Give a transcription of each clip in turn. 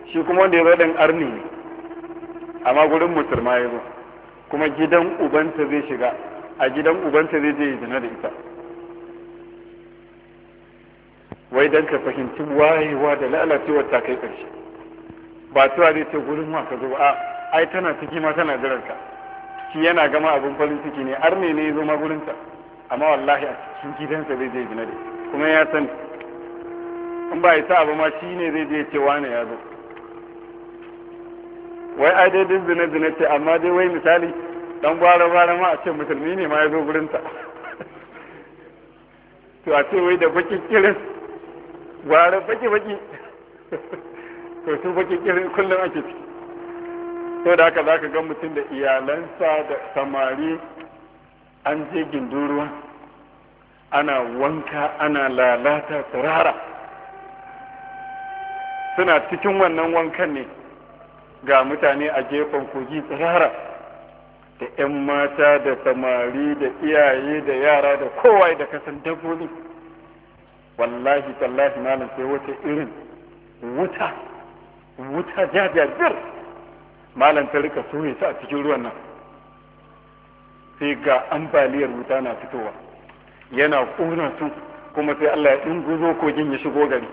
shi kuma wanda ya zo ɗin arni ne amma gurin musulma ya zo kuma gidan ubanta zai shiga a gidan ubanta zai je zina da ita wai dan ka fahimci wayewa da lalacewar ta kai ƙarshe ba cewa zai ce gurin wa ka zo a ai tana ciki ma tana jiran ka shi yana gama abin farin ciki ne arne ne ya zo ma gurinta amma wallahi a cikin gidansa zai je zina da ita kuma ya sani in ba isa abu ma shi ne zai je ce wane ya zo wai ai dai din zina ce amma dai wai misali dan gwara ma a ce musulmi ne ma ya zo gurinta to a ce wai da baki kirin gwara baki to su baki kirin kullum ake ciki to da haka zaka ga mutum da iyalansa da samari an je ginduruwa ana wanka ana lalata tsirara suna cikin wannan wankan ne ga mutane a gefen kogi tsirara da 'yan mata da samari da iyaye da yara da kowa da kasan dabbobi wallahi tallahi malam sai wata irin wuta jajajir malam ta rika soye su a cikin ruwan nan sai ga ambaliyar wuta na fitowa yana ƙona su kuma sai Allah ya ɗinguzo kogin ya shigo gari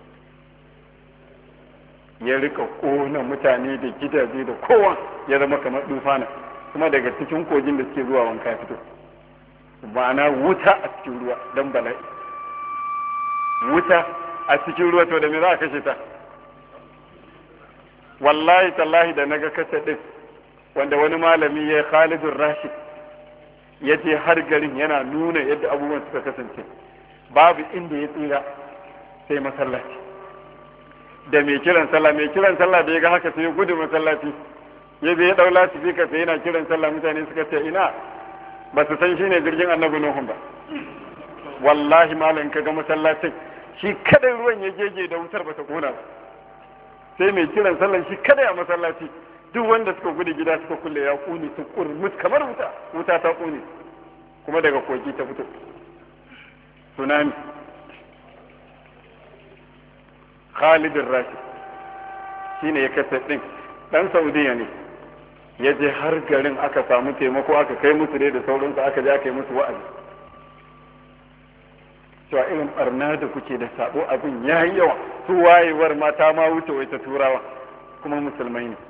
ya rika ƙona mutane da gidaje da kowa ya zama kamar dufana kuma daga cikin kogin da suke zuwa wanka fito ma'ana wuta a cikin ruwa don bala'i wuta a cikin ruwa to da me za a kashe ta wallahi tallahi da naga kasa din wanda wani malami ya Khalidun Rashid ya je har garin yana nuna yadda abubuwan suka kasance babu inda ya tsira sai masallaci da mai kiran sallah da ya ga haka sai ya gudu masallaci ya je ya dau lasifika sai yana kiran sallah mutane suka ce ina ba su san shine jirgin annabi Nuhun ba wallahi malam ka ga masallacin shi kadai ruwan ya jeje da wutar ba ta kona ba sai mai kiran sallah shi kadai a masallaci duk wanda suka gudu gida suka kulle ya kuni su kurmus kamar wuta ta kuni kuma daga kogi ta fito tsunami Khalid Rashid shine ya kasa din dan Saudiya ne ya je har garin aka samu taimako aka kai musu da sauransu aka je aka yi musu wa'azi cewa irin barna da kuke da sabo abin yayi yawa su wayewar mata ma wuce wai ta turawa kuma musulmai ne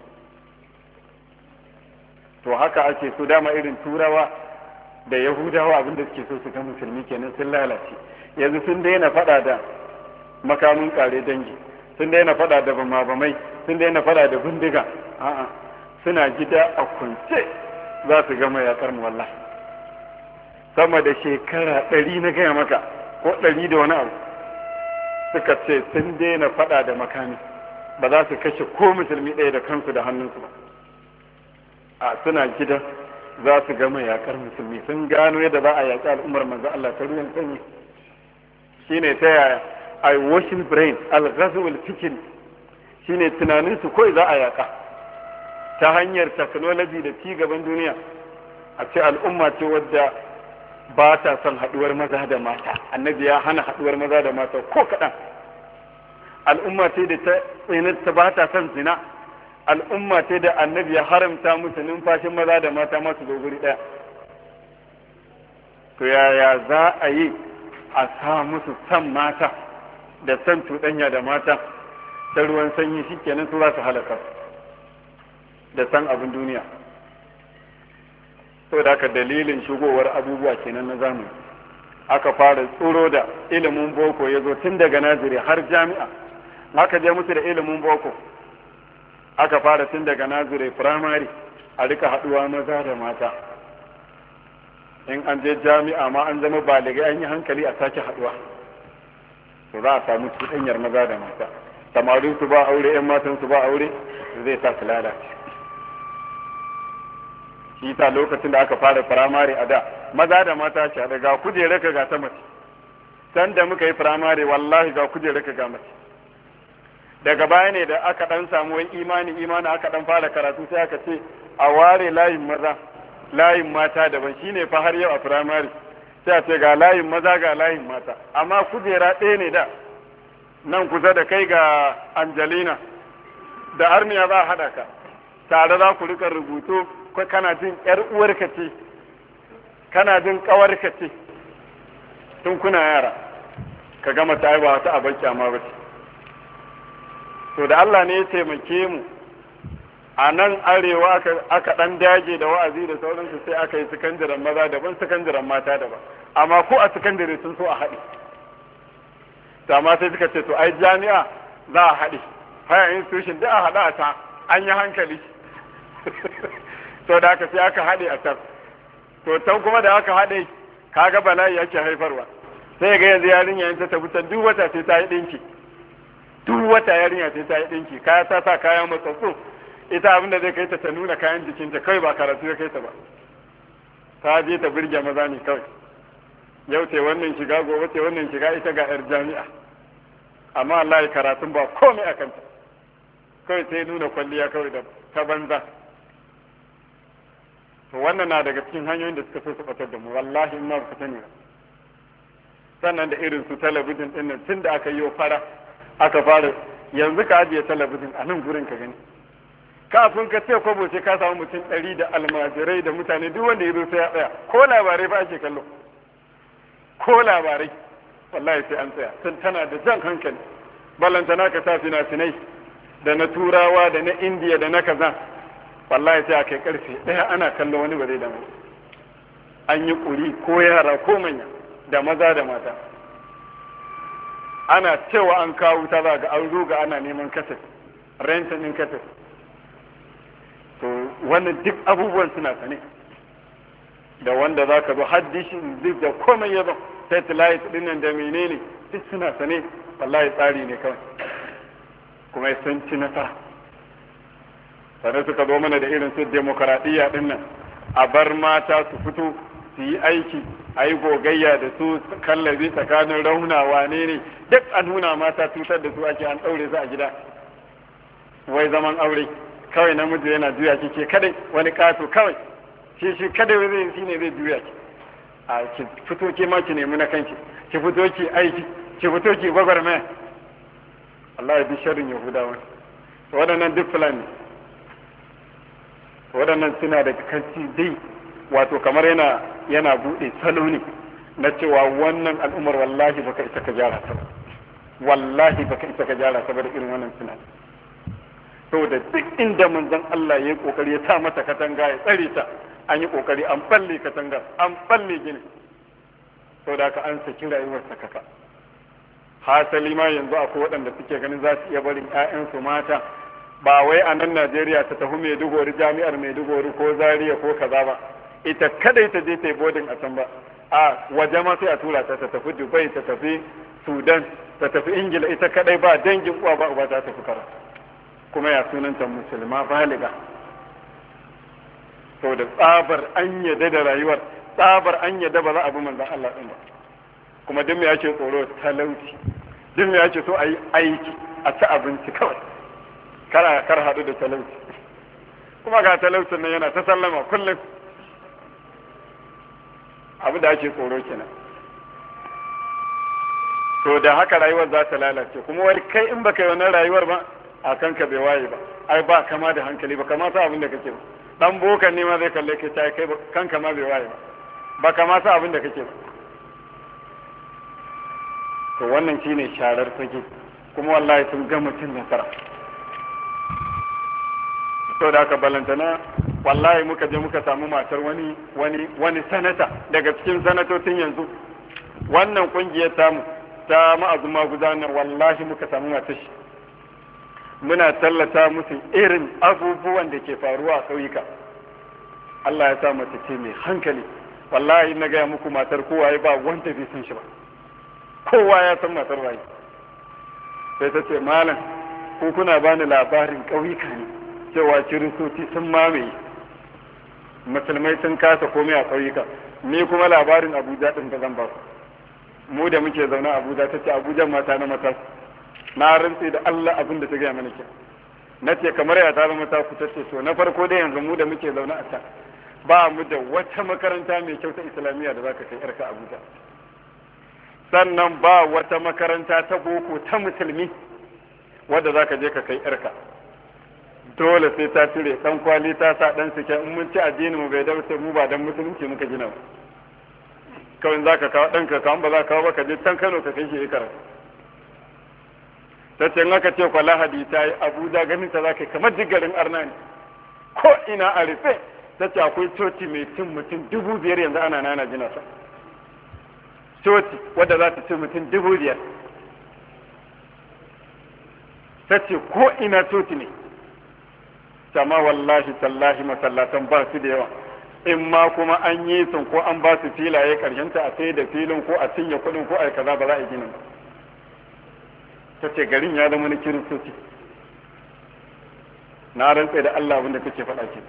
to haka ake so dama irin turawa da yahudawa abin da suke so su ga musulmi kenan sun lalace yanzu sun daina fada da makamin kare dangi sun daina fada da bamabamai sun daina fada da bindiga a'a suna gida a kunce za su gama yakar mu wallahi sama da shekara 100 na gaya maka ko 100 da wani abu suka ce sun daina fada da makami ba za su kashe ko musulmi ɗaya da kansu da hannunsu ba a suna gida za su gama yakar musulmi sun gano yadda za a yaƙi al'ummar manzo Allah ta ruwan sanyi shine ta yaya ai washing brain al-ghazw al-fikr shine tunanin su koi za a yaƙa ta hanyar technology da ci gaban duniya a ce al'umma ce wadda ba ta son haduwar maza da mata annabi ya hana haduwar maza da mata ko kaɗan al'umma ce da ta ba ta son zina al'umma ce da annabi ya haramta musu numfashin maza da mata masu doguri ɗaya to yaya za a yi a sa musu san mata da san cuɗanya da mata da ruwan sanyi shi kenan su za su halaka da san abin duniya saboda haka dalilin shigowar abubuwa kenan na zamani aka fara tsoro da ilimin boko ya zo tun daga naziri har jami'a aka je musu da ilimin boko aka fara tun daga nazire firamare a rika haduwa maza da mata in an je jami'a ma an zama baligai an yi hankali a sake haduwa to za a samu cuɗanyar maza da mata samarin su ba aure yan matan su ba aure zai sa su lalace shi ta lokacin da aka fara firamare a da maza da mata ce daga kujere ka ga ta mace san da muka yi firamare wallahi ga kujere ka ga mace daga baya ne da aka dan samu wani imani aka dan fara karatu sai aka ce a ware layin maza layin mata daban shine fa har yau a firamare sai a ce ga layin maza ga layin mata amma kujera ɗaya ne da nan kusa da kai ga Angelina da arniya za a haɗa ka tare za ku rika rubutu kana jin ƴar uwarka ce kana jin ƙawarka ce tun kuna yara ka gama ta ba ta abar kyama ba ce. To da Allah ne ya taimake mu a nan arewa aka ɗan dage da wa'azi da sauransu sai aka yi sakandaren maza daban sakandaren mata daban, amma ko a sakandare sun so a haɗe. To amma sai suka ce to ai jami'a za a haɗe, higher institution da a haɗa a ta an yi hankali. To da aka sai aka haɗe a can, to can kuma da aka haɗe kaga bala'i yake haifarwa. Sai ga yanzu yarinya in ta tafi can duk wata sai ta yi ɗinki, duk wata yarinya sai ta yi ɗinki, kaya ta sa kaya matsatsu, ita abin da zai kai ta nuna kayan jikinta kai ba karatu ya kai ta ba, ta je ta birge maza ne kawai. Yau ce wannan shiga gobe ce wannan shiga, ita ga yar jami'a, amma Allah ya karatun ba komai a kanta, kawai sai nuna kwalliya kawai da ta banza. To wannan na daga cikin hanyoyin da suka so su batar da mu, wallahi in ma ba sani ba. Sannan da irin su talabijin din nan tun da aka yi fara aka fara, yanzu ka ajiye talabijin a nan gurin ka gani, kafin ka ce kwabo sai ka samu mutum 100 da almajirai da mutane duk wanda ya zo sai ya tsaya, ko labarai fa ake kallo, ko labarai wallahi sai an tsaya, tun tana da jan hankali. Ballantana ka sa fina-finai da na turawa da na indiya da na kaza, wallahi sai a kai karfe 1 ana kallo wani ba zai damu. An yi ƙuri ko yara ko manya da maza da mata, ana cewa an kawo ta za ga an ruga ana neman kasaf, rentin ɗin kasaf. To wannan duk abubuwan suna sane, da wanda za ka zo haddishin duk da komai ya zo satellite ɗin nan da menene duk suna sane, wallahi tsari ne kawai, kuma sun ci nasara. Sannan suka zo mana da irin su demokaradiyya ɗin nan, a bar mata su fito su yi aiki, a yi gogayya da su, kallabi tsakanin rauna wane ne, duk an nuna mata cutar da su ake, an ɗaure su a gida, wai zaman aure kawai namiji yana juya ki ke kadai, wani kato kawai shi kadai zai shi ne zai juya ki. A ki fito ke ma ki nemi na kanki, ki fito ki aiki, ki fito ki gwagwarmaya. Allah ya bi sharrin Yahudawa. Waɗannan duk fulani, waɗannan suna da kanci dai, wato kamar yana buɗe salo ne na cewa wannan al'ummar wallahi baka isa ka gyara ta ba, wallahi baka isa ka gyara ta ba da irin wannan suna. Saboda duk inda manzon Allah ya yi kokari ya sa mata katanga ya tsare ta, an yi kokari an balle katanga, an balle gini, saboda haka an saki rayuwar sakaka. Hasali ma yanzu akwai waɗanda suke ganin za su iya barin 'ya'yansu mata, ba wai a nan Najeriya ta tafi Maiduguri, jami'ar Maiduguri ko Zaria ko kaza ba, ita kadai ta je ta yi boarding a can ba, a waje ma sai a tura ta tafi Dubai, ta tafi Sudan, ta tafi Ingila, ita kadai ba dangin uwa ba uba ta tafi karatu, kuma ya sunanta musulma baliga. To da tsabar an yadda da rayuwar, tsabar an yadda ba za a bi manzon Allah din ba, kuma duk me yake tsoro? Talauci. Duk me yake so a yi aiki, a ci abinci kawai, kar haɗu da talauci. Kuma ga talaucin nan yana ta sallama kullum, abu da ake tsoro kenan. To da haka rayuwar za ta lalace, kuma wani kai in baka yi wannan rayuwar ba, a kanka bai waye ba, ai ba kama da hankali, ba kama sa abin da kake ba. Dan bokan ne ma zai kalle ka ta kai kanka ma bai waye ba, ba kama sa abin da kake ba. To wannan shine sharar fage, kuma wallahi sun ga mutum nasara. To da haka balantana wallahi muka je muka samu matar wani sanata daga cikin sanatocin yanzu, wannan kungiyar tamu ta ma'azuma gudanar, wallahi muka samu matar shi, muna tallata musu irin abubuwan da ke faruwa a ƙauyuka. Allah ya sa mace ce mai hankali, wallahi na gaya muku matar kowa ya ba wanda bai san shi ba, kowa ya san matar waye. Sai ta ce malam ko kuna bani labarin ƙauyuka ne cewa kiristoci sun mamaye, musulmai sun kasa komai a ƙauyuka, ni kuma labarin Abuja ɗin da zan ba ku. Mu da muke zaune a Abuja, ta ce Abuja mata na mata, na rantse da Allah abin da ta gaya mana ke. Na ce kamar ya ta zama ta ku, ta ce to na farko dai yanzu mu da muke zaune a can ba mu da wata makaranta mai kyau ta islamiyya da za ka kai yarka Abuja, sannan ba wata makaranta ta boko ta musulmi wadda za ka je ka kai yarka, dole sai ta cire dan kwali ta sa dan sike in mun ci addini mu bai dace mu ba dan musulunci muka gina ba kawai za ka kawo ɗanka kawai ba za ka kawo ba ka je can Kano ka kai shi karatu ta ce in aka ce kwa lahadi ta yi Abuja ganin ta za ka yi kamar jigarin arna ne ko ina a rufe ta ce akwai coci mai cin mutum 5,000 yanzu ana nana gina sa coci wadda za ta ci mutum 5,000 ta ce ko ina coci ne sama wallahi tallahi masallatan ba su da yawa in ma kuma an yi sun ko an ba su filaye karshenta a sai da filin ko a cinye kuɗin ko a kaza ba za a gina ta ce garin ya zama na kiristoci na rantse da Allah abinda kake faɗa ke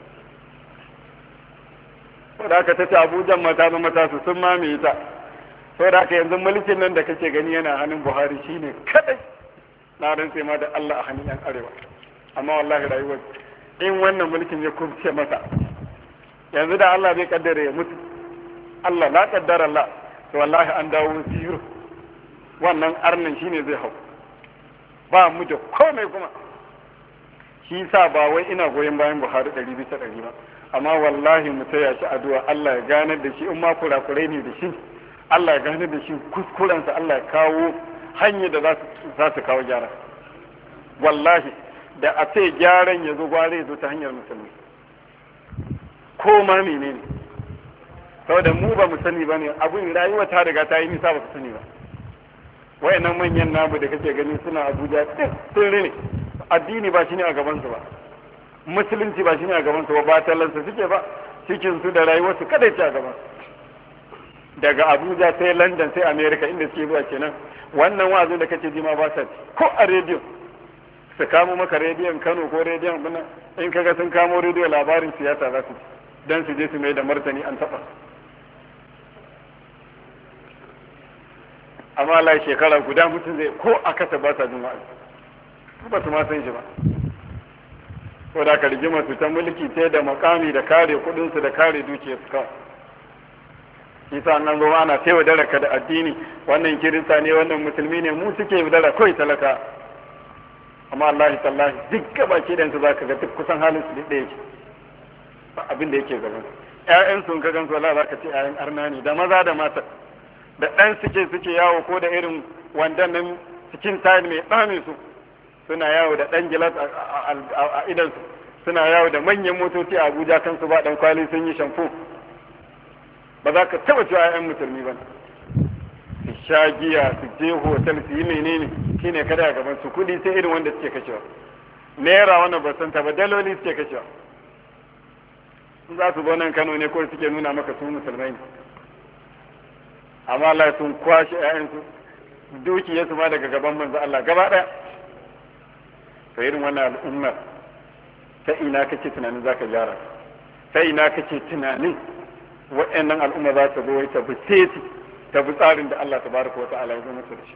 saboda haka ta ce Abuja mata zama tasu sun mamaye ta saboda haka yanzu mulkin nan da kake gani yana hannun Buhari shine kadai na rantse ma da Allah a hannun yan arewa amma wallahi rayuwar in wannan mulkin ya kubce masa yanzu da Allah bai kaddara ya mutu Allah la kaddara Allah to wallahi an dawo zero wannan arnin shine zai hau ba mu da komai kuma shi sa ba wai ina goyon bayan Buhari 100% ba amma wallahi mu taya shi addu'a Allah ya ganar da shi in ma kurakurai ne da shi Allah ya ganar da shi kuskurensa Allah ya kawo hanyar da za su kawo gyara wallahi da a ce gyaran ya zo gware ya zo ta hanyar musulmi ko ma menene saboda mu ba mu sani ba ne abin rayuwa ta riga ta yi nisa ba su sani ba wayannan manyan namu da kake gani suna Abuja sun rene addini ba shine a gaban su ba musulunci ba shine a gaban su ba tallansa suke ba cikin su da rayuwar su kada ta gaban daga Abuja sai London sai America inda suke zuwa kenan wannan wazo da kake ji ma ba sa ko a rediyo su kamo maka rediyon Kano ko rediyon bana in kaga sun kamo rediyo labarin siyasa za su dan su je su mai da martani an taba amma Allah shekara guda mutum zai ko a kasa ba sa jin wa'azi ba su ma san shi ba ko da ka rigima su ta mulki sai da makami da kare kudin su da kare dukiyar su kawai shi sa nan zo ana sai wadara ka da addini wannan kirista ne wannan musulmi ne mu suke wadara kawai talaka amma Allah tallahi duk gabaki da su zaka ga duk kusan halin su da yake ba abin da yake gaban ƴaƴan sun ka gansu Allah zaka ce ƴaƴan arna ne da maza da mata da ɗan suke yawo ko da irin wandan nan cikin tayil mai tsami su suna yawo da ɗan gilas a idansu suna yawo da manyan motoci a Abuja kansu ba ɗan kwali sun yi shamfo ba za ka taɓa cewa ƴaƴan musulmi ba su sha giya su je hotel su yi menene shine kada a gaban su kuɗi sai irin wanda suke kashewa naira wannan ba san ta ba daloli suke kashewa in za su zo nan Kano ne ko suke nuna maka su musulmai ne amma Allah sun kwashe ƴaƴansu dukiyarsu ma daga gaban manzo Allah gaba ɗaya to irin wannan al'ummar ta ina kake tunanin zaka gyara ta ina kake tunanin waɗannan al'umma za ta zo ta bi seti ta bi tsarin da Allah tabaraka wa ta'ala ya zo masa da shi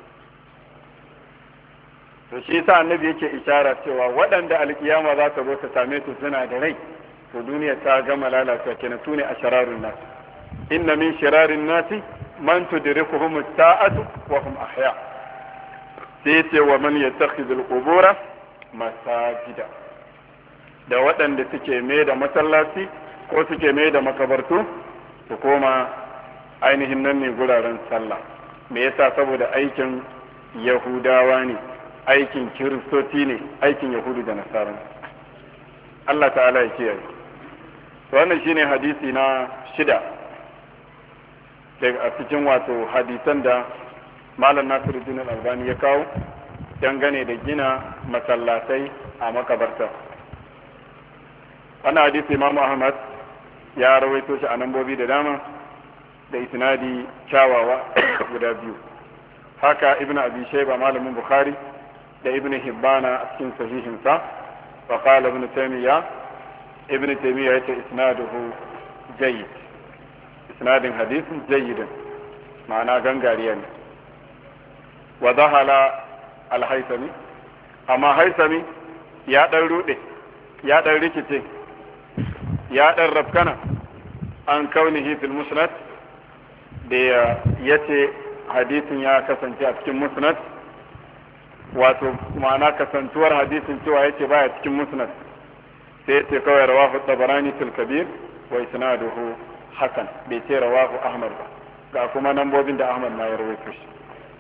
to shi yasa annabi yake ishara cewa waɗanda alkiyama za ta zo ta same su suna da rai to duniya ta gama lalata kenan sune ashararun nas inna min shirarin nasi man tudrikuhum as-sa'atu wa hum ahya sai ce wa man yattakhidhu al-qubura masajida da waɗanda suke mai da masallaci ko suke mai da makabartu su koma ainihin nan ne guraren sallah me yasa saboda aikin yahudawa ne aikin kiristoci ne aikin yahudu da nasara Allah ta'ala ya kiyaye wannan shine hadisi na 6 daga a cikin wato hadisan da Malam Nasiruddin Al-Albani ya kawo dangane da gina masallatai a makabarta wannan hadisi Imam Ahmad ya rawaito shi a nambobi da dama da isnadi kyawawa guda biyu haka Ibn Abi Shayba malamin Bukhari da Ibn Hibbana a cikin sahihinsa wa qala Ibn Taymiyyah yace isnaduhu jayyid isnadin hadisin jayyidin ma'ana gangariya ne wa zahala al-Haythami amma Haythami ya dan rude ya dan rikice ya dan rafkana an kaunihi fil musnad da yace hadisin ya kasance a cikin musnad wato ma'ana kasantuwar hadisin cewa yace baya cikin musnad sai ce kawai rawahu tabarani fil kabir wa isnaduhu hasan, bai ce rawahu ahmad ba, ga kuma nambobin da ahmad ma ya rawaito shi.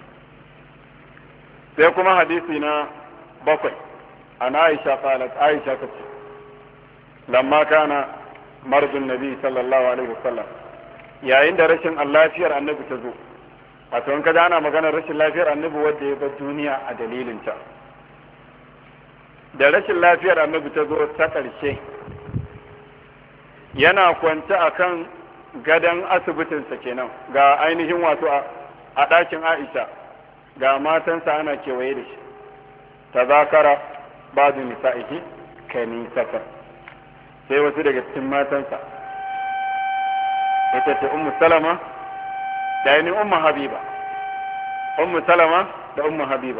sai kuma hadisi na 7 an aisha qalat, aisha tace lamma kana mardun nabi sallallahu alaihi wasallam, yayin da rashin lafiyar annabi ta zo, a to in ka ana maganar rashin lafiyar annabi wanda ya bar duniya a dalilin ta, da rashin lafiyar annabi ta zo ta ƙarshe, yana kwance akan gadon asibitinsa kenan, ga ainihin wato a ɗakin Aisha, ga matansa ana kewaye da shi, ta zakara ba da nisa'ihi kanisatan, sai wasu daga cikin matansa, ita ce ummu salama da ainihin ummu habiba, ummu salama da ummu habiba,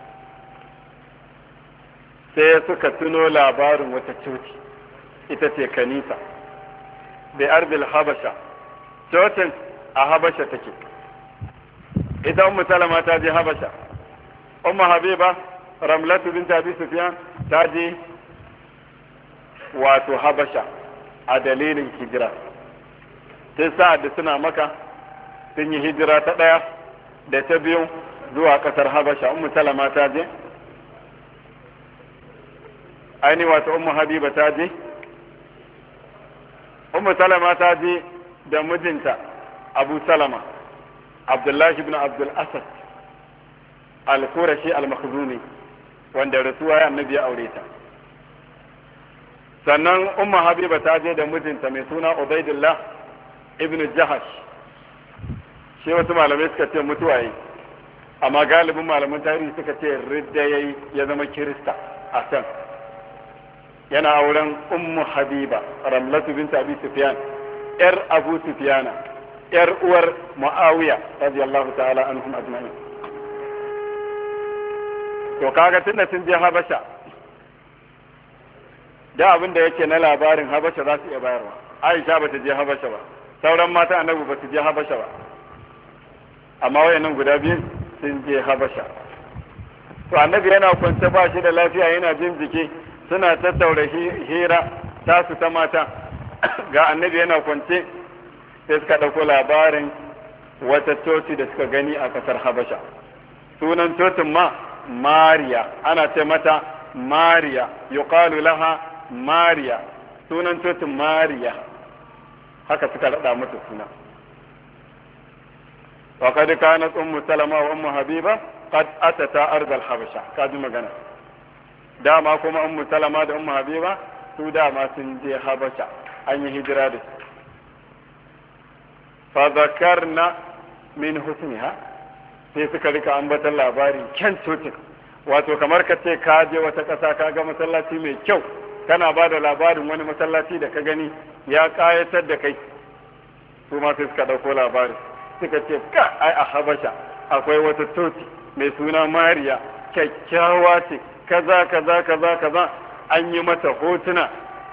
sai suka tuno labarin wata coci, ita ce kanisa da ardil habasha, cocin a habasha take, ita ummu salama ta je habasha, ummu habiba ramlatu bint abi sufyan ta je wato habasha a dalilin hijira, sai sa'ad da suna maka sun yi hijira ta ɗaya da ta biyu zuwa ƙasar habasha, ummu salama ta je, aini wato ummu habiba ta je, ummu salama ta je da mijinta abu salama abdullahi ibn abdul asad al-qurashi al-makhzumi, wanda rasuwa ya annabi ya aure ta. sannan ummu habiba ta je da mijinta mai suna ubaidullah ibn jahash, shi wasu malamai suka ce mutuwa yi, amma galibin malaman tarihi suka ce ridda yayi ya zama kirista a can. yana auren ummu habiba ramlatu bint abi sufyan, yar abu sufyana, yar uwar muawiya radiyallahu ta'ala anhum ajma'in. to kaga tunda sun je habasha, da abin da yake na labarin habasha za su iya bayarwa. Aisha bata je habasha ba, sauran mata annabi ba su je habasha ba, amma wayannan guda biyu sun je habasha. to annabi yana kwance ba shi da lafiya, yana jin jiki, suna tattaura hira tasu ta mata ga annabi yana kwance, sai suka ɗauko labarin wata coci da suka gani a ƙasar habasha. sunan cocin ma mariya, ana ce mata mariya, yuqalu laha mariya, sunan cocin mariya, haka suka raɗa mata suna. wa kad kanat ummu salama wa ummu habiba qad atata ardal habasha, kaji magana. dama kuma ummu salama da ummu habiba su dama sun je habasha, an yi hijira da su. fa zakarna min husniha, sai suka rika ambatan labarin kyan cocin, wato kamar ka ce ka je wata ƙasa ka ga masallaci mai kyau, kana ba da labarin wani masallaci da ka gani ya ƙayatar da kai, su ma sai suka ɗauko labarin, suka ce ka ai a habasha akwai wata coci mai suna mariya, kyakkyawa ce, kaza kaza kaza kaza, an yi mata hotuna,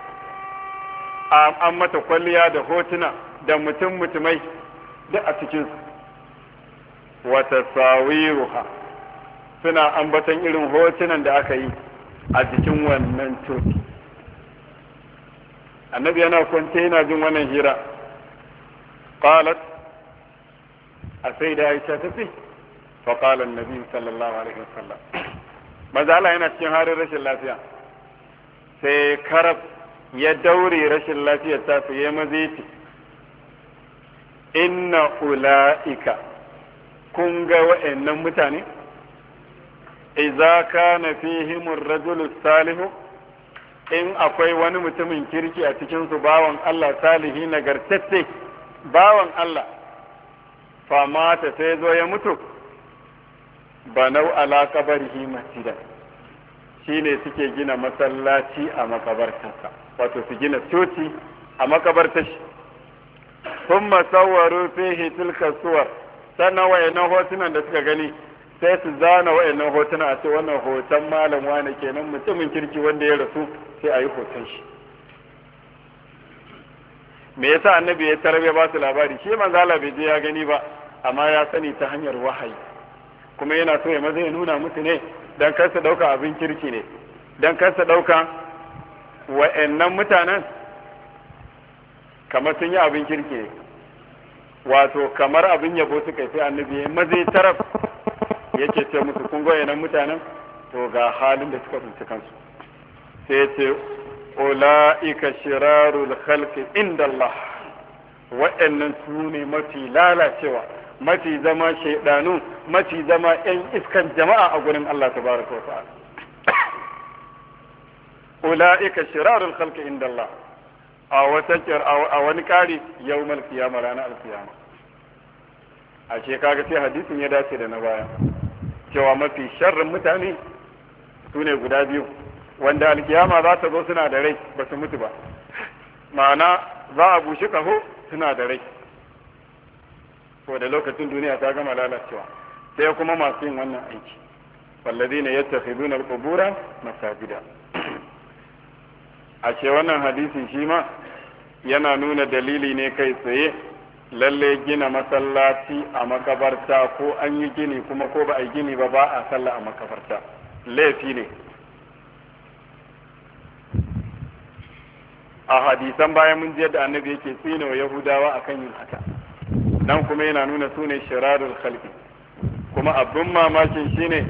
an mata kwalliya da hotuna da mutumai duk a cikin su. wata sawiruha, suna ambatan irin hotunan da aka yi a jikin wannan coci. annabi yana kwance yana jin wannan hira. qalat, a sai da aisha ta ce, fa qala annabi sallallahu alaihi wasallam, maza Allah yana cikin harin rashin lafiya, sai karab ya daure rashin lafiyar ta su yi maziti, inna ula'ika, kun ga wa'annan mutane, idza kana fihim ar-rajulu salihu, in akwai wani mutumin kirki a cikin su bawan Allah salihi nagartacce, bawan Allah, fa mata sai zo ya mutu, banau ala qabrihi masjidan, shine suke gina masallaci a makabartarsa, wato su gina coci a makabartar shi. thumma sawwaru fihi tilka suwar, sannan wayannan hotunan da suka gani sai su zana wayannan hotuna a ce wannan hoton malam wane kenan, mutumin kirki wanda ya rasu, sai a yi hoton shi. me yasa annabi ya tarbe ba su labari? shi manzo Allah bai je ya gani ba, amma ya sani ta hanyar wahayi, kuma yana so ya maza ya nuna musu ne dan kar su dauka abin kirki ne, dan kar su dauka wa'annan mutanen kamar sun yi abin kirki, wato kamar abin yabo suka yi, sai annabi ya mazai taraf yake ce musu kun ga wa'annan mutanen to ga halin da suka tsinci kansu, sai ce ula'ika shirarul khalqi inda Allah, wa'annan su ne mafi lalacewa, mafi zama shaidanu, mafi zama yan iskan jama'a a gurin Allah tabaraka wa ta'ala. ula'ika shirarul khalqi inda Allah, a wani kari yawmal qiyama, ranar alqiyama. a kaga sai hadisin ya dace da na baya cewa mafi sharrin mutane su ne guda biyu wanda alkiyama za ta zo suna da rai ba su mutu ba, ma'ana za a bushe kaho suna da rai ko da lokacin duniya ta gama lalacewa, sai kuma masu yin wannan aiki walladina yattakhiduna al-qubura masajida. a wannan hadisin shi ma yana nuna dalili ne kai tsaye lalle gina masallaci a makabarta, ko an yi gini kuma ko ba a yi gini ba a sallah a makabarta, laifi ne. a hadisan bayan mun ji yadda annabi yake tsine wa yahudawa akan yin haka, nan kuma yana nuna su ne shirarul khalqi. kuma abin mamakin shine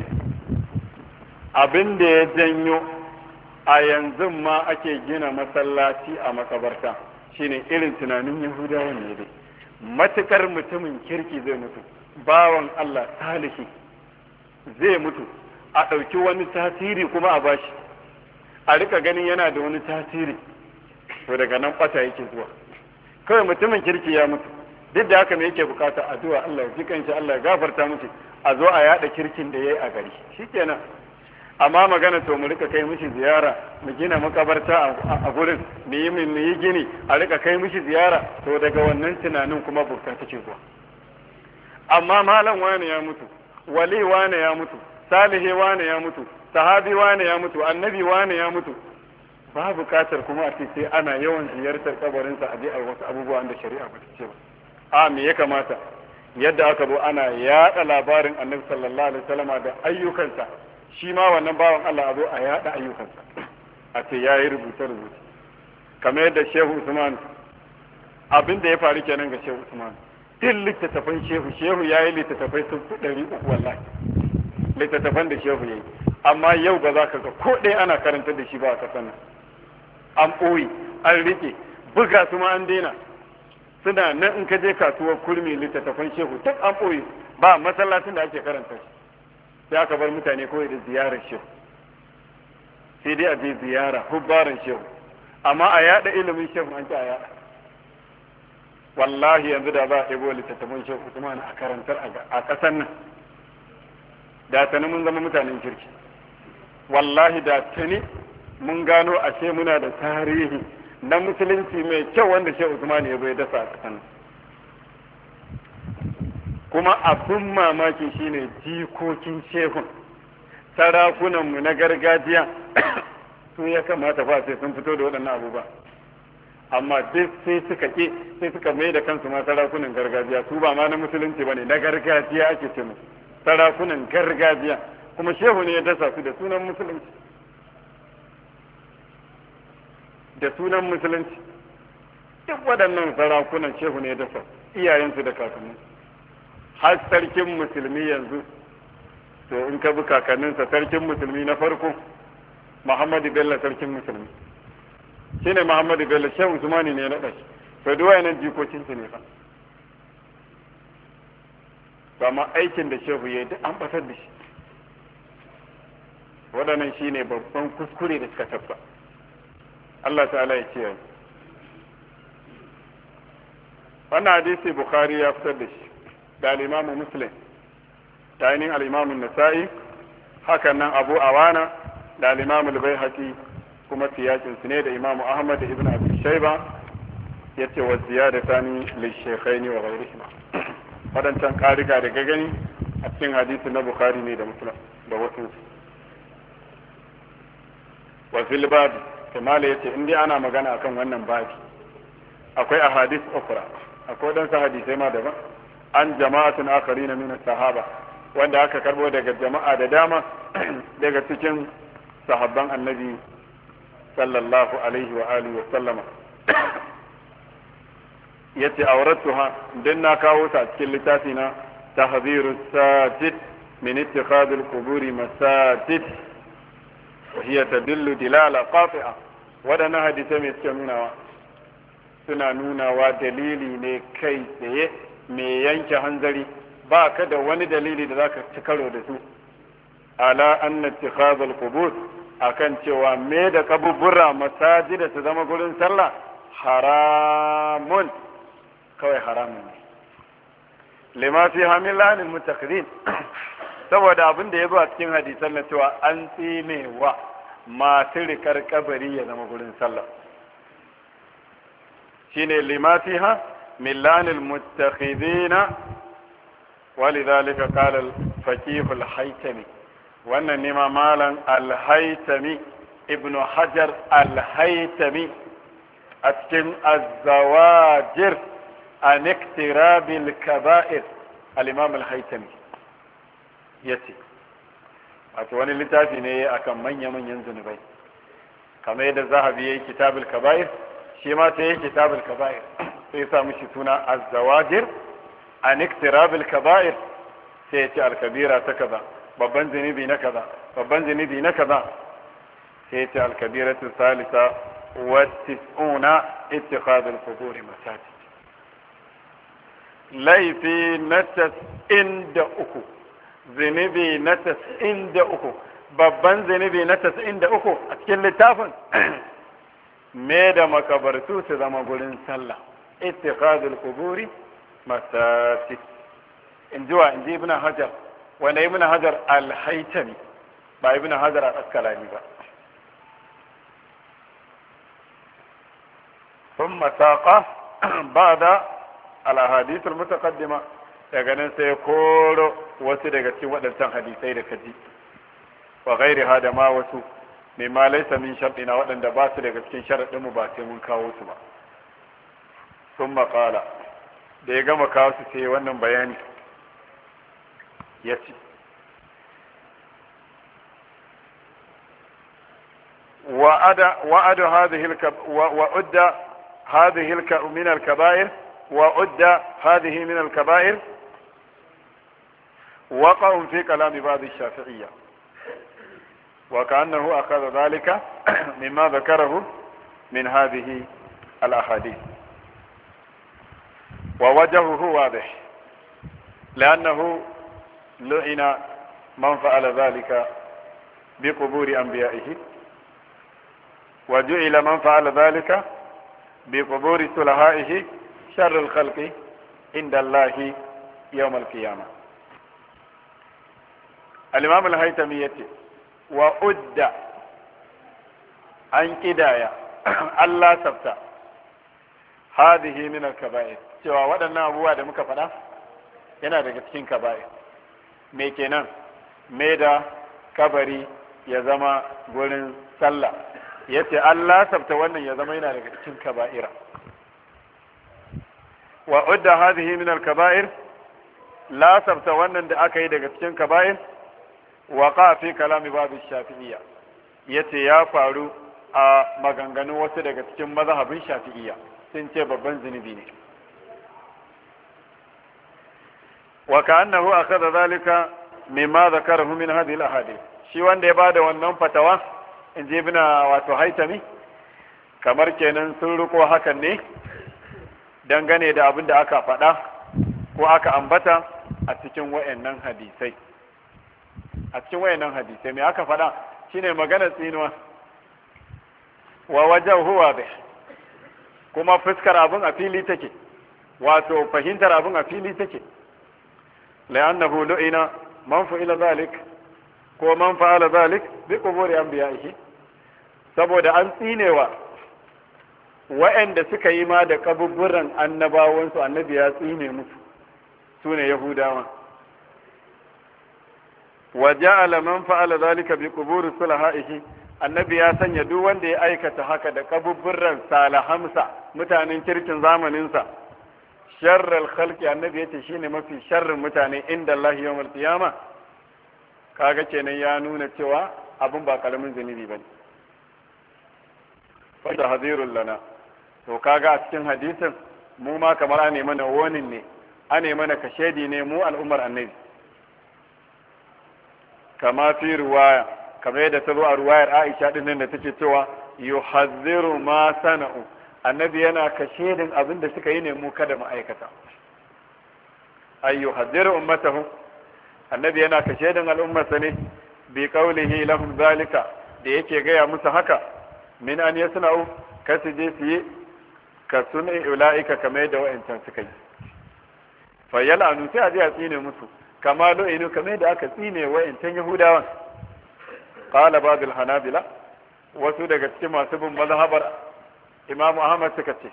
abin da ya janyo a yanzu ma ake gina masallaci a makabarta shine irin tunanin yahudawa ne dai, matukar mutumin kirki zai mutu, bawan Allah salihi zai mutu, a ɗauki wani tasiri kuma a bashi, a rika ganin yana da wani tasiri, to daga nan ɓata yake zuwa. kawai mutumin kirki ya mutu, duk da haka me yake bukata addu'a, Allah ya ji kanshi, Allah ya gafarta mishi, a zo a yada kirkin da yayi a gari, shikenan. amma magana to mu rika kai mishi ziyara, mu gina makabarta a gurin, mu yi gini a rika kai mishi ziyara, to daga wannan tunanin kuma bukata take zuwa. amma malam wane ya mutu, wali wane ya mutu, salihi wane ya mutu, sahabi wane ya mutu, annabi wane ya mutu, ba bukatar kuma a ce sai ana yawan ziyartar kabarinsa a je a wasu abubuwan da shari'a ba ta ce ba. a me ya kamata yadda aka zo ana yada labarin annabi sallallahu alaihi wasallama da ayyukansa, shi ma wannan bawan Allah a zo a yada ayyukansa, a ce yayi rubuce kamar yadda Shehu Usman, abin da ya faru kenan ga Shehu Usman, duk littattafan Shehu yayi littattafai sun fi 300 wallahi, littattafan da Shehu yayi, amma yau ba za ka ga ko ɗaya ana karanta da shi ba a kasan nan, an ɓoye an rike, buga su ma an daina, suna nan in ka je kasuwar kurmi littattafan Shehu duk an ɓoye, ba masallacin da ake karanta shi, sai aka bar mutane kawai da ziyarar Shehu, sai dai a je ziyara hubbaran Shehu, amma a yada ilimin Shehu an ci a yada. wallahi yanzu da za a ɗebo littattafan Shehu Usman a karantar a ƙasar nan, da tani mun zama mutanen kirki, wallahi da tani mun gano ashe muna da tarihi na musulunci mai kyau wanda Shehu Usman ya bai dasa a ƙasar nan. kuma abin mamaki shine jikokin Shehun, sarakunanmu na gargajiya su ya kamata fa sai sun fito da waɗannan abubuwa, amma duk sai suka ƙi, sai suka mai da kansu ma sarakunan gargajiya, su ba ma na musulunci bane, na gargajiya ake ce musu, sarakunan gargajiya, kuma Shehu ne ya dasa su da sunan musulunci, da sunan musulunci. duk waɗannan sarakunan Shehu ne ya dasa, iyayensu da kakanni, har sarkin musulmi yanzu, to in ka bi kakanninsa, sarkin musulmi na farko Muhammadu Bello, sarkin musulmi shine Muhammadu Bello, Shehu Usmani ne ya naɗa shi, to duk wayannan jikokinsu ne fa. amma aikin da Shehu ya yi duk an ɓatar da shi. waɗannan shine babban kuskure da suka tabba. Allah ta'ala ya ce wannan hadisi Bukhari ya fitar da shi da al-Imam Muslim, da ainihin al-Imam Nasa'i, hakan nan Abu Awana da al-Imam al-Baihaqi, kuma siyakin su ne da Imam Ahmad da Ibn Abi Shayba, yace wa ziyadatani lish-shaykhaini wa ghayrihima. wadancan ƙariga da gani a cikin hadisi na Bukhari ne da Muslim da wasu. wa fil bab kamar yace in dai ana magana akan wannan babi akwai ahadith ukhra, akwai dan hadisai ma daban, an jama'atun akharina min sahaba, wanda aka karbo daga jama'a da dama daga cikin sahabban annabi sallallahu alaihi wa alihi wa sallama yace auratuha din na kawo ta cikin littafi na tahdhirus sajid min ittikhadh al-qubur masajid wa hiya tadullu dilala qati'a wadannan hadisai mai suke nunawa suna nunawa dalili ne kai tsaye mai yanke hanzari ba ka da wani dalili da zaka ci karo da su ala anna ittikhadh al-qubur akan cewa me da kaburbura masajida su zama gurin sallah haramun kawai haramun ne lima fi hamilan al-mutaqaddin saboda abin da ya zo a cikin hadisan na cewa an tsinewa masu rikar kabari ya zama gurin sallah shine lima fiha millan al-muttakhidin ولذلك قال الفقيه الهيثمي wannan ne ma malam al-haytami ibn hajar al-haytami a cikin az-zawajir an iktirabil kaba'ir al-imam al-haytami yace wato wani littafi ne akan manya-manyan zunubai kamar yadda zahabi yayi kitabul kaba'ir shi ma sai yayi kitabul kaba'ir sai ya sa mishi suna az-zawajir an iktirabil kaba'ir sai ya ce al-kabira ta kaza babban zunubi na kaza babban zunubi na kaza sai ta alkabiratu salisa wa tis'una ittikhad al-qubur masajid laifi na 93 zunubi na 93 babban zunubi na 93 a cikin littafin me da makabartu su zama gurin sallah ittikhad al-qubur masajid inji ibn hajar wanda ibn hajar al-haytami ba ibn hajar al-asqalani ba ثم ساق بعد الاحاديث المتقدمه daga nan sai koro wasu daga cikin waɗancan hadisai da kaji wa ghairiha da ma wasu mimma laysa min shartina waɗanda ba su daga cikin sharadin mu ba sai mun kawo su ba thumma qala da ya gama kawo su sai wannan bayani yace وعد هذه من الكبائر وعد هذه من الكبائر وقع في كلام بعض الشافعية وكأنه أخذ ذلك مما ذكره من هذه الأحاديث ووجهه واضح لأنه لعن من فعل ذلك بقبور أنبيائه وجعل من فعل ذلك بقبور صلحائه شر الخلق عند الله يوم القيامة الإمام الهيثمي وأد عن كداية الله سبتا هذه من الكبائر cewa waɗannan abubuwa da muka faɗa yana daga cikin kaba'ir me kenan me da kabari ya zama gurin sallah yace Allah sabta wannan ya zama yana daga cikin kaba'ira wa udda hadhihi min al-kaba'ir la sabta wannan da aka yi daga cikin kaba'ir wa qa fi kalami babu shafi'iyya yace ya faru a maganganun wasu daga cikin mazhabin shafi'iyya sun ce babban zunubi ne wa ka'annahu akhadha dhalika mimma dhakarahu min hadhihi al-ahadith shi wanda ya bada wannan fatawa in ji ibn wato haitami kamar kenan sun riko hakan ne dangane da abin da aka faɗa ko aka ambata a cikin wayannan hadisai me aka faɗa shine magana tsinuwa wa wajhu wadih kuma fuskar abin a fili take wato fahimtar abin a fili take la'annahu lu'ina man fa'ila zalik ko man fa'ala zalik bi quburi anbiya'ihi saboda an tsinewa wa'anda suka yi ma da kaburburan annabawansu annabi ya tsine musu sune yahudawa wa ja'ala man fa'ala zalika bi quburi sulahaihi annabi ya sanya duk wanda ya aikata haka da kaburburan salahamsa mutanen kirkin zamanin sa sharral khalqi annabi yace shine mafi sharrin mutane inda Allah yawmal qiyama kaga kenan ya nuna cewa abun ba karamin zunubi bane fa tahzirul lana. To kaga a cikin hadisin mu ma kamar an mana wonin ne, an mana kashedi ne mu al'ummar annabi, kama fi ruwaya, kamar yadda ta zo a ruwayar Aisha din nan da take cewa yuhazziru ma sana'u, annabi yana kashedin abin da suka yi ne mu kada mu aikata. Ay yuhazziru ummatahu, annabi yana kashedin al'ummarsa ne bi qawlihi lahum zalika, da yake gaya musu haka, min an yasna'u, kasu je su yi ka sun'i ulaika kamar yadda wa'ancan suka yi. Fa yal'anu, sai a je a tsine musu kama lo'inu, kamar yadda aka tsine wa'ancan yahudawan. Qala ba'd al-hanabila, wasu daga cikin masu bin mazhabar Imam Ahmad suka ce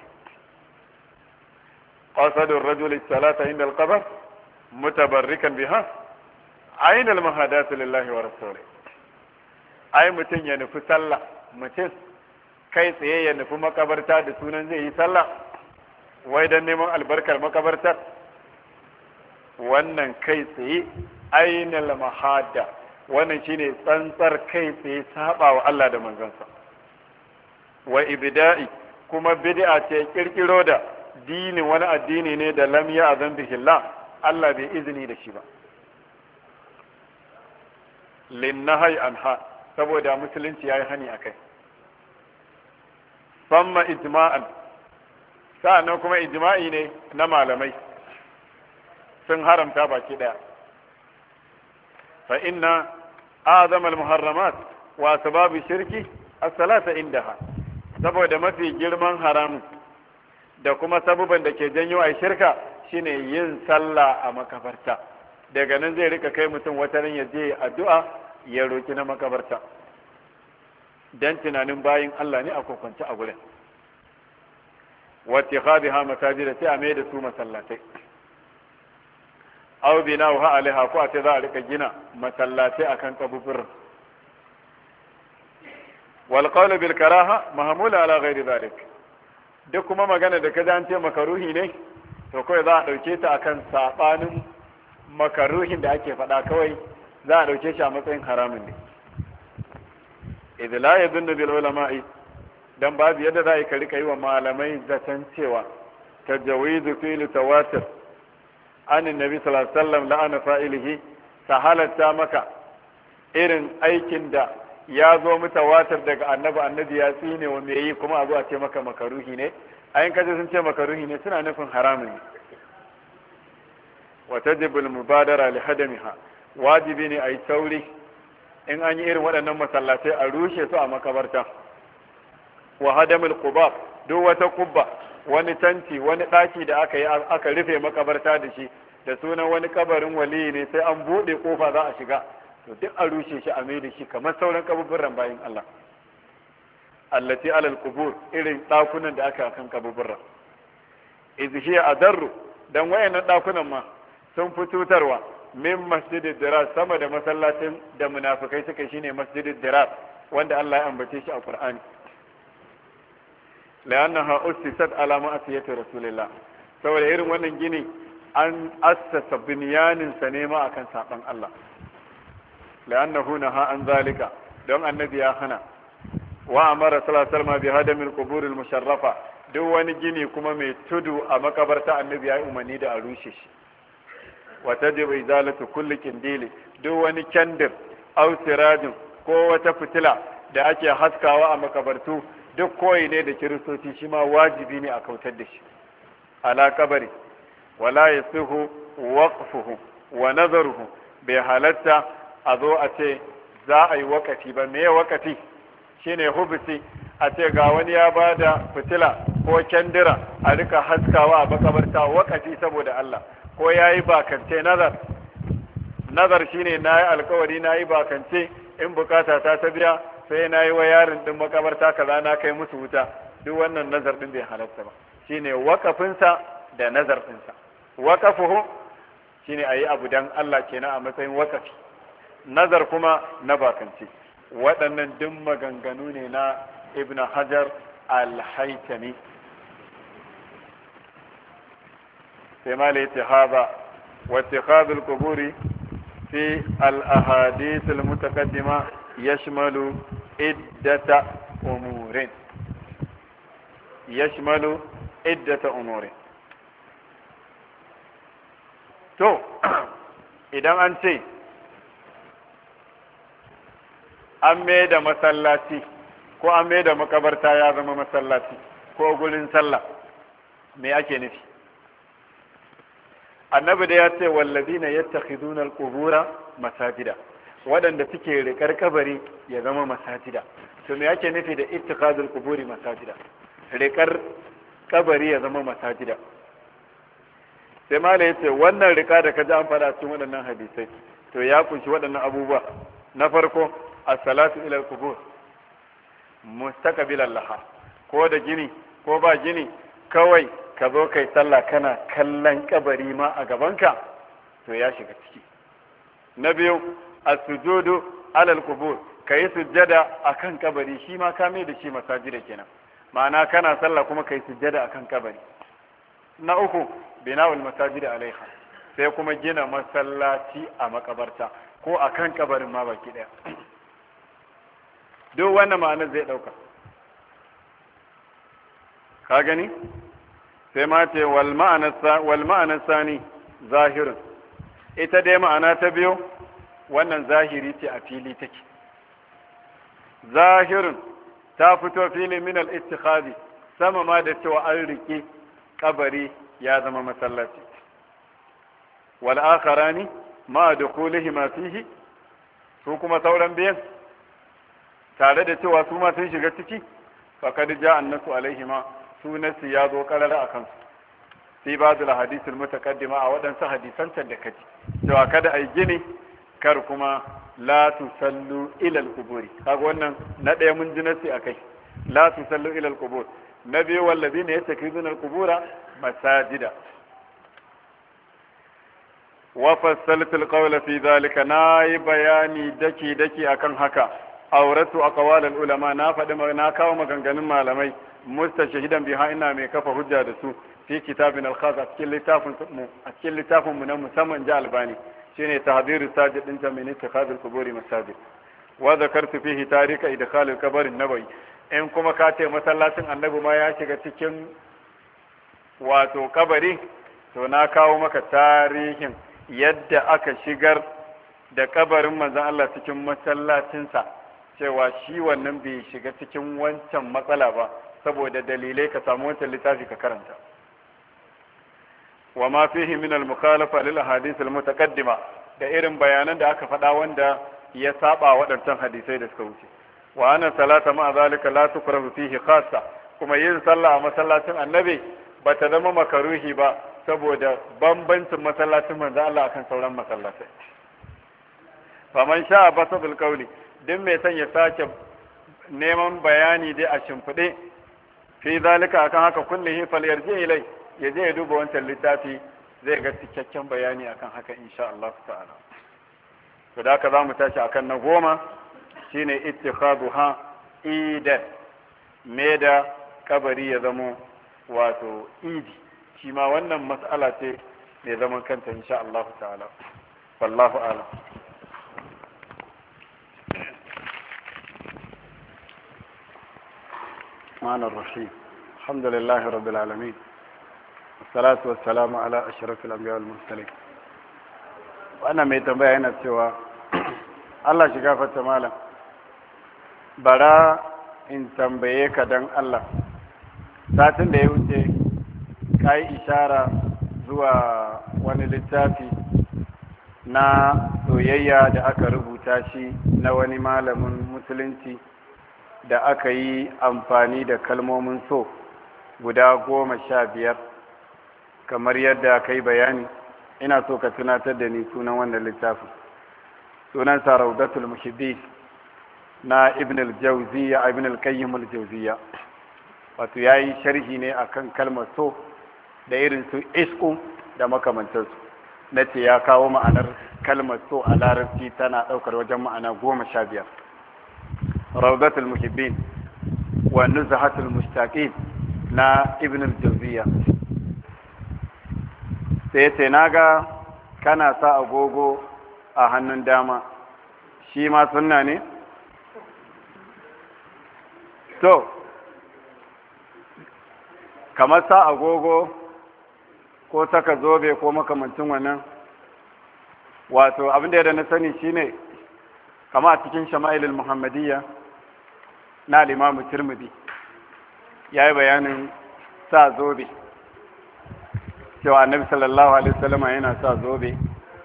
qasadu ar-rajul as-salata inda al-qabr mutabarrikan biha ayn al-muhadath lillahi wa rasulih. Ai mutum ya nufi sallah, mutum kai tsaye ya nufi makabarta da sunan zai yi sallah wai dan neman albarkar makabartar, wannan kai tsaye ainal mahada, wannan shine tsantsar kai tsaye saba wa Allah da manzansa. Wa ibda'i, kuma bid'a ce kirkiro da dini, wani addini ne da lam ya'zan bihi Allah bai izini da shi ba. Linnahai anha, saboda musulunci yayi hani akai. Famma ijma'an, sa'annan kuma ijma'i ne na malamai sun haramta baki daya. Fa inna a'zama al-muharramat wa asbabu shirki as-salata indaha, saboda mafi girman haramun da kuma sabuban da ke janyo a shirka shine yin sallah a makabarta. Daga nan zai rika kai mutum wata ran ya je addu'a ya roki na makabarta, dan tunanin bayin Allah ne a kokonce a gurin. wattikhadha masajida, sai a mai da su masallatai. Aw bina'uha alaiha, ko a ce za a rika gina masallatai akan kaburbur. Wal qawlu bil karaha mahmula ala ghairi dhalik, duk kuma magana da kaza an ce makaruhi ne, to kawai za a dauke ta akan sabanin makaruhin da ake faɗa, kawai za a dauke shi a matsayin haramun ne. idh la yadhunnu bil ulama'i, dan babu yadda za ka rika yi wa malamai zaton cewa tajawizu fil tawatir an annabi sallallahu alaihi wasallam la'ana fa'ilihi, ta halatta maka irin aikin da ya zo mutawatir daga annabi ya tsine wa mai yi, kuma a zo a ce maka makaruhi ne. ayin kaje sun ce makaruhi ne suna nufin haramun ne. wa tajibu al mubadara li hadamiha, wajibi ne a yi sauri in an yi irin waɗannan masallatai a rushe su a makabarta. wa hadamul qubab, duk wata kubba, wani tanti, wani ɗaki da aka yi aka rufe makabarta da shi da sunan wani kabarin waliyi ne, sai an buɗe kofa za a shiga, to duk a rushe shi a mai da shi kamar sauran kaburburan bayin Allah. allati alal qubur, irin ɗakunan da aka kan kaburburan. idh hiya adarru, dan wayannan ɗakunan ma sun fi cutarwa min masjidid dirar, sama da masallacin da munafikai suka, shine masjidid dirar wanda Allah ya ambace shi a Qur'ani. la'annaha ussisat ala ma'asiyati rasulillah, saboda irin wannan gini an assasa binyanin sa ne ma akan saban Allah. la'annahu naha an zalika, don annabi ya hana. wa amara sallallahu alaihi wasallam bi hadamil quburil musharrafa, duk wani gini kuma mai tudu a makabarta annabi ya yi umarni da a rushe shi. wa tajibu izalatu kulli kindili, duk wani kandir aw sirajin ko wata fitila da ake haskawa a makabartu, duk koyi ne da kiristoci, shi ma wajibi ne a kautar da shi. ala kabari wala yasihu waqfuhu wa nazaruhu, bai halatta a zo a ce za a yi wakati ba. me wakati? shine hubusi, a ce ga wani ya bada fitila ko kendira a rika haskawa a makabarta, wakati saboda Allah. ko yayi bakance, nazar shine nayi alkawari, nayi bakance in bukata ta biya sai nayi wa yarin din makabarta kaza na kai musu wuta, duk wannan nazar din bai halatta ba. shine wakafinsa da nazar ɗinsa. wakafuhu shine ayi abu dan Allah kenan a matsayin wakafi, nazar kuma na bakance. waɗannan duk maganganu ne na Ibn Hajar al-Haytami. sai ma la ittihaba wa ittikhadhu al-quburi fi al-ahadith al-mutaqaddima yashmalu iddata umurin. yashmalu iddata umuri. To idan an ce an mai da masallaci ko an mai da makabarta ya zama masallaci ko gurin sallah, me ake nufi? Annabi da ya ce wallazina yattakhiduna alqubura masajida, waɗanda suke riƙar kabari ya zama masajida. To me ake nufi da ittikhadul quburi masajida? Riƙar kabari ya zama masajida. Sai malai yace wannan riƙa da kaji an faɗa cikin waɗannan hadisai to ya kunshi waɗannan abubuwa. Na farko as-salatu ila al-qubur mustaqbilan laha, ko da gini ko ba gini, kawai ka zo kai sallah kana kallon kabari ma a gabanka, to ya shiga ciki. Na biyu as-sujudu ala al-qubur, kai sujjada akan kabari, shi ma ka mai da shi masajida kenan, ma'ana kana sallah kuma kai sujjada akan kabari. Na uku bina'ul masajidi alaiha, sai kuma gina masallaci a makabarta ko akan kabarin ma baki daya. Duk wannan ma'anar zai dauka, ka gani? Sai ma ce wal ma'anar sani zahirin, ita dai ma'ana ta biyu wannan zahiri ce, a fili take. Zahirin ta fito fili min al-ittikhadi, sama ma da cewa an rike kabari ya zama masallaci. Wal akharani ma dukulihi ma fihi, su kuma sauran biyan tare da cewa su ma sun shiga ciki, faqad ja'a annasu alaihima, su nasi ya zo karara akan su. Sai ba da hadisul mutaqaddima a waɗansu hadisan can da kaji cewa kada ai gini, kar kuma la tusallu ila al-quburi. Kaga wannan na ɗaya mun ji nasi akai, la tusallu ila al-qubur. Na biyu wallazina yattakizuna al-qubura masajida. Wa fassaltu al-qawla fi dhalika, nayi bayani daki daki akan haka. Auratu aqwal al-ulama, na faɗi na kawo maganganun malamai, mustashahidan biha, ina mai kafa hujja da su fi kitabin al-khas, a cikin littafin mu na musamman ji Albani, shine tahdhirus sajid din ta min ittikhadh al-quburi masajid. Wa zakartu fihi tarika idkhal al-qabr an-nabawi, in kuma ka ce masallacin annabi ma ya shiga cikin wato kabari, to na kawo maka tarihin yadda aka shigar da kabarin manzon Allah cikin masallacinsa, cewa shi wannan bai shiga cikin wancan matsala ba, saboda dalilai, ka samu wancan littafi ka karanta. Wa ma fihi min al-mukhalafa lil ahadith al-mutaqaddima, da irin bayanan da aka faɗa wanda ya saba waɗancan hadisai da suka wuce. Wa anna salata ma zalika la tukrahu fihi khassa, kuma yin sallah a masallacin annabi ba ta zama makaruhi ba, saboda bambancin masallacin manzo Allah akan sauran masallatai. Faman sha'a basadul qawli, din mai son ya sake neman bayani dai a shimfiɗe fi zalika akan haka kullihi falyarji ilai, ya je ya duba wancan littafi, zai ga cikakken bayani akan haka insha Allah ta'ala. To da haka zamu tashi akan na 10, shine ittikhaduha idan, me da kabari ya zamo wato idi. Shi ma wannan mas'ala ce mai zaman kanta insha Allah ta'ala. Wallahu a'lam. الرحمن الرحيم الحمد لله رب العالمين والصلاة والسلام على أشرف الأنبياء والمرسلين. وأنا mai tambaya yana cewa Allah shi gafarta malam, bara in tambaye ka dan Allah, satin da ya wuce ka yi ishara zuwa wani littafi na soyayya da aka rubuta shi na wani malamin musulunci, da aka yi amfani da kalmomin so guda 15 kamar yadda ka yi bayani. Ina so ka tunatar da ni sunan wannan littafin. Sunan sa Rawdatul Muhibbin na Ibn al-Jawziyya, Ibn al-Qayyim al-Jawziyya. Wato yayi sharhi ne akan kalmar so da irin su isku da makamantansu. Nace ya kawo ma'anar kalmar so a larabci tana daukar wajen ma'ana 15. Rawdatul Muhibbin wa Nuzhatul Mushtaqin na Ibn al-Jawziyya. Sai ce naga kana sa agogo a hannun dama, shi ma sunna ne? To kamar sa agogo ko saka zobe ko makamancin wannan, wato abin da na sani shine kama a cikin shama'ilul muhammadiyya na al-Imam Tirmidhi yayi bayanin sa zobe, cewa annabi sallallahu alaihi wasallam yana sa zobe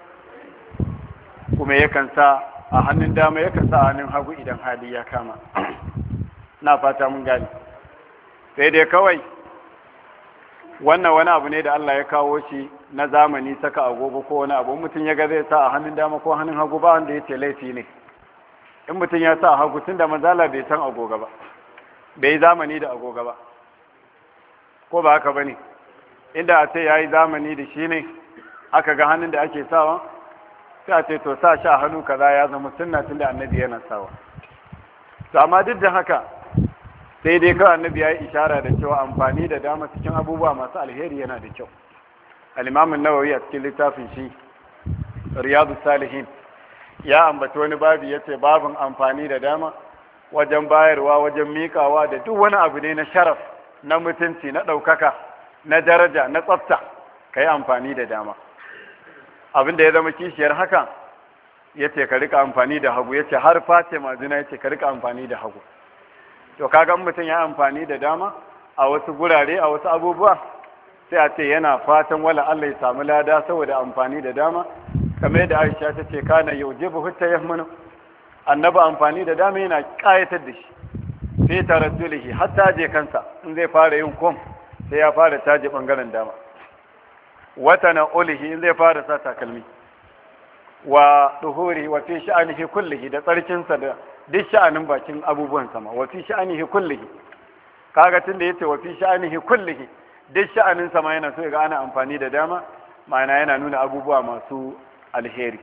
kuma yakan sa a hannun dama yakan sa a hannun hagu idan hali ya kama. Na fata mun gani. Sai dai kawai wannan wani abu ne da Allah ya kawo shi na zamani, saka agogo ko wani abu mutum ya ga zai sa a hannun dama ko hannun hagu ba wanda ya ce laifi ne. In mutum ya sa a hagu, tun da manzala bai san agoga ba, bai yi zamani da agoga ba, ko ba haka ba ne? Inda a ce ya yi zamani da shi ne aka ga hannun da ake sawa, sai a ce to sa shi a hannu kaza ya zama sunna, tun da annabi yana sawa. To amma duk da haka sai dai kawai annabi ya yi ishara da cewa amfani da dama cikin abubuwa masu alheri yana da kyau. Al-Imam an-Nawawi a cikin littafin shi Riyadus Salihin ya ambaci wani babu, yace babin amfani da dama wajen bayarwa, wajen mikawa da duk wani abu ne na sharaf, na mutunci, na ɗaukaka, na daraja, na tsafta, kai amfani da dama. Abin da ya zama kishiyar haka yace ka rika amfani da hagu, yace har face majina yace ka rika amfani da hagu. To kaga mutum ya amfani da dama a wasu gurare, a wasu abubuwa, sai a ce yana fatan wala Allah ya samu lada saboda amfani da dama, kamar yadda Aisha ta ce kana yujibu hutta yahmunu, annabi amfani da dama yana kayatar da shi, sai tarajjulihi hatta je kansa in zai fara yin kom sai ya fara taje bangaren dama, wata na ulihi in zai fara sa takalmi, wa duhuri wa fi sha'anihi kullihi, da tsarkinsa da duk sha'anin bakin abubuwan sama, wa fi sha'anihi kullihi. Kaga tun da yace wa fi sha'anihi kullihi, duk sha'anin sama yana so ga ana amfani da dama, ma'ana yana nuna abubuwa masu alheri.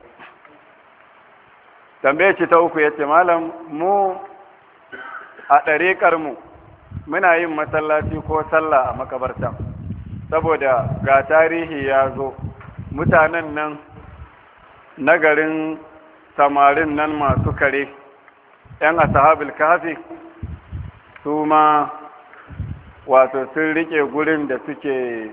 Tambaye ce ta uku yace malam, mu a ɗariƙar mu muna yin masallaci ko sallah a makabarta, saboda ga tarihi ya zo mutanen nan na garin samarin nan masu kare, ‘yan ashabul kafi, su ma wato sun rike gurin da suke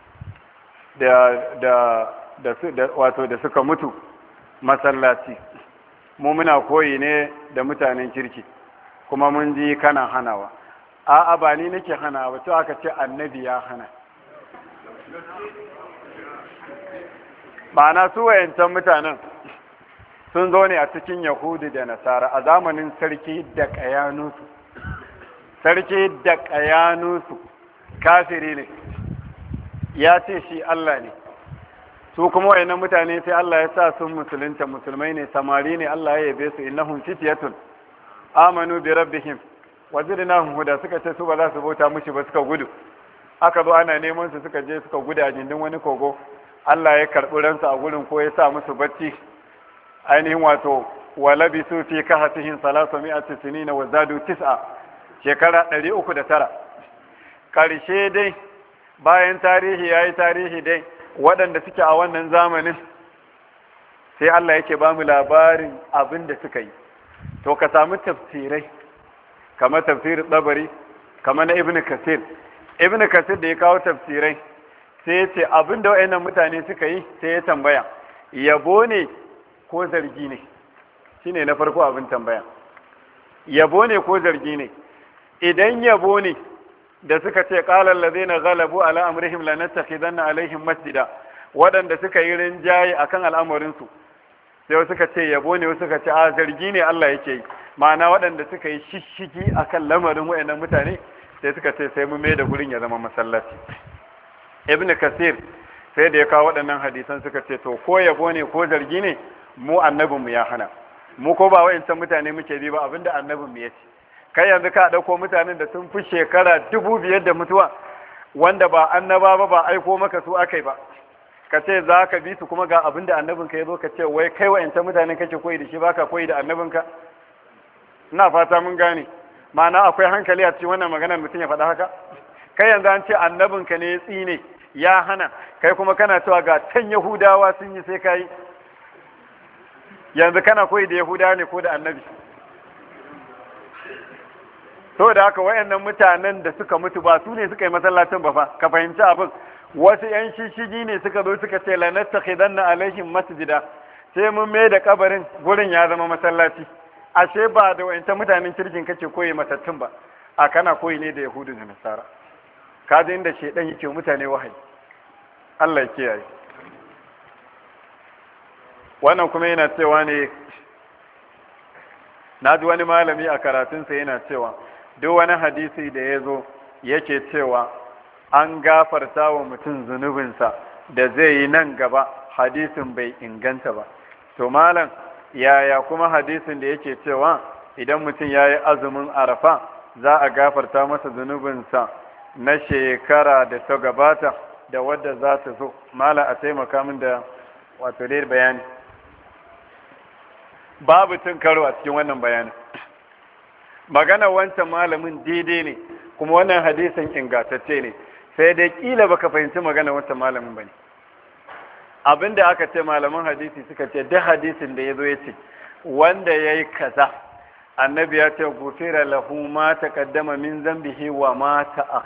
wato da suka mutu masallaci. Mu muna koyi ne da mutanen kirki, kuma mun ji kana hanawa. A'a, ba ni nake hanawa, to aka ce annabi ya hana. Ma'ana su wayancan mutanen sun zo ne a cikin Yahudu da Nasara a zamanin sarki da ƙayanusu. Sarki da ƙayanusu kafiri ne, ya ce shi Allah ne. Su kuma wayannan mutane sai Allah ya sa sun musulunta, musulmai ne, samari ne, Allah ya yabe su, innahum fityatun amanu bi rabbihim wa zidnahum huda, suka ce su ba za su bauta mushi ba, suka gudu. Aka zo ana neman su, suka je suka gudu a gindin wani kogo. Allah ya karɓi ransu a gurin, ko ya sa musu bacci, ainihin wato walabisu fi kahfihim 300 sinina wa zadu 9, shekara 309. Karshe dai bayan tarihi yayi tarihi dai, waɗanda suke a wannan zamanin sai Allah yake ba mu labarin abin da suka yi. To ka samu tafsirai kamar tafsir Tabari, kamar na Ibn Kathir. Ibn Kathir da ya kawo tafsirai sai ya ce abin da waɗannan mutane suka yi, sai ya tambaya yabo ne ko zargi ne. Shine na farko abin tambaya, yabo ne ko zargi ne. Idan yabo ne da suka ce qala allazina ghalabu ala amrihim lanattakhidanna alaihim masjida, waɗanda suka yi rinjaye akan al'amarin su, sai suka ce yabo ne, suka ce a zargi ne Allah yake yi. Ma'ana waɗanda suka yi shishigi akan lamarin waɗannan mutane, sai suka ce sai mu mai da gurin ya zama masallaci. Ibn Kasir sai da ya kawo waɗannan hadisan, suka ce to ko yabo ne ko zargi ne, mu annabinmu ya hana. Mu ko ba wa'incan mutane muke bi ba, abinda annabinmu ya ce. Kai yanzu ka ɗauko mutanen da sun fi shekara 2000 da mutuwa, wanda ba annaba ba, ba aiko maka su akai ba, ka ce za ka bi su, kuma ga abinda annabinka ya zo ka ce wai kai wa'incan mutanen kake koyi da shi, baka koyi da annabinka. Ina fata mun gane. Ma'ana akwai hankali a cikin wannan maganar mutum ya faɗa haka. Kai yanzu an ce annabinka ne ya tsine, ya hana, kai kuma kana cewa ga can Yahudawa sun yi sai kai. Yanzu kana koyi da Yahudawa ne ko da annabi? saboda haka wayannan mutanen da suka mutu ba su ne suka yi masallacin ba fa ka fahimci abin wasu yan shishigi ne suka zo suka ce la nattakhidanna alaihim masjida sai mun mai da kabarin gurin ya zama masallaci ashe ba da wayanta mutanen kirkin kace koyi matattun ba a kana koyi ne da yahudu da nasara ka ji inda shedan yake mutane wahayi Allah ya kiyaye wannan kuma yana cewa ne na ji wani malami a karatunsa yana cewa duk wani hadisi da ya zo yake cewa an gafarta wa mutum zunubinsa da zai yi nan gaba hadisin bai inganta ba to malam yaya kuma hadisin da yake cewa idan mutum ya yi azumin arafa za a gafarta masa zunubinsa na shekara da ta gabata da wadda za ta zo malam a taimaka min da wato dai bayani babu cin karo a cikin wannan bayanin magana wancan malamin daidai ne kuma wannan hadisin ingantacce ne sai dai kila baka fahimci magana wancan malamin bane abinda aka ce malaman hadisi suka ce duk hadisin da yazo yace wanda yayi kaza annabi ya ce gufira lahu ma taqaddama min zambihi wa ma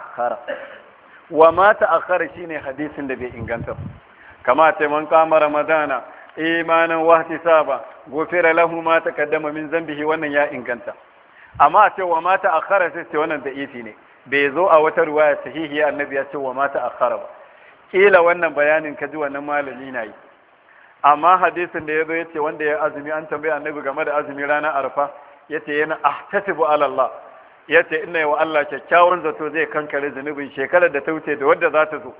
ta'akhkhara shine hadisin da bai inganta kama ce man kama ramadana imanan wahtisaba gufira lahu ma taqaddama min zambihi wannan ya inganta amma a ce wa ma ta'akhkhara sai ce wannan da'ifi ne bai zo a wata ruwaya sahihi annabi ya ce wa ma ta'akhkhara ba kila wannan bayanin kaji wannan malami na yi amma hadisin da yazo yace wanda ya azumi an tambaye annabi game da azumi ranar arfa yace yana ahtasibu ala Allah yace inna wa Allah kyakkyawan zato zai kankare zunubin shekarar da ta wuce da wadda za ta zo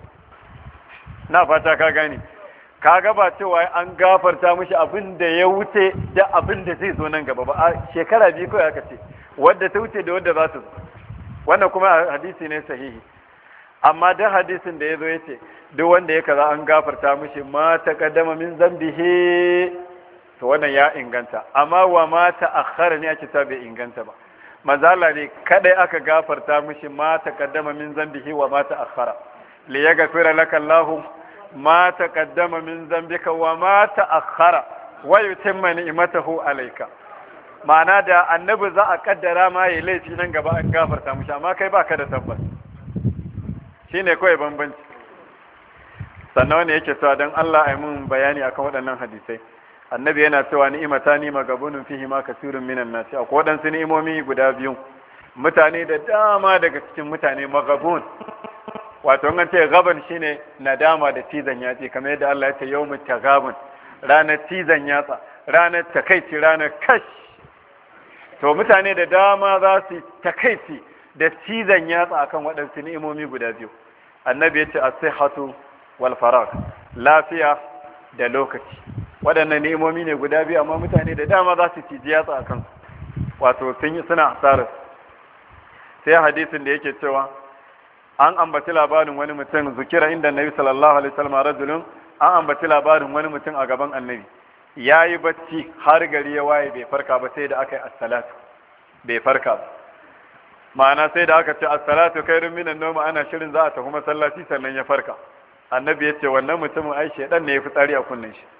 na fata ka gane kaga ba cewa an gafarta mishi abin da ya wuce da abin da zai zo nan gaba ba a shekara biyu kawai aka ce wadda ta wuce da wadda za ta zo wannan kuma hadisi ne sahihi amma da hadisin da ya zo ya ce duk wanda ya kaza an gafarta mishi ma taqaddama min zambihi to wannan ya inganta amma wa ma ta'akhkhara ne ake ta bai inganta ba mazala ne kadai aka gafarta mishi ma taqaddama min zambihi wa ma ta'akhkhara li yaghfira laka Allahu ma taqaddama min zambika wa ma ta'akhkhara wa yutimma ni'matahu alayka ma'ana da annabi za a kaddara ma yayi laifi nan gaba an gafarta mishi amma kai baka da tabbas shine kawai bambanci sannan wani yake cewa dan Allah ai mun bayani akan waɗannan hadisai annabi yana cewa ni'matani magabunun fihi ma kasirun minan nasi akwai waɗansu ni'imomi guda biyu mutane da dama daga cikin mutane magabun wato an ce gaban shine nadama da tizan yatsi kamar yadda Allah ya ce yawmut tagabun ranar tizan yatsa ranar takaici ranar kash to mutane da dama za su takaici da tizan yatsa akan waɗansu ni'imomi guda biyu annabi ya ce as-sihhatu wal farag lafiya da lokaci waɗannan ni'imomi ne guda biyu amma mutane da dama za su tiji yatsa akan wato suna hasarar sai hadisin da yake cewa an ambaci labarin wani mutum zukira inda annabi sallallahu alaihi wasallam rajulun an ambaci labarin wani mutum a gaban annabi yayi bacci har gari ya waye bai farka ba sai da aka yi as-salatu bai farka ba ma'ana sai da aka ce as-salatu khairun minan nawm ana shirin za a tafi masallaci sannan ya farka annabi ya ce wannan mutumin ai shedan ne ya fi tsari a kunnen shi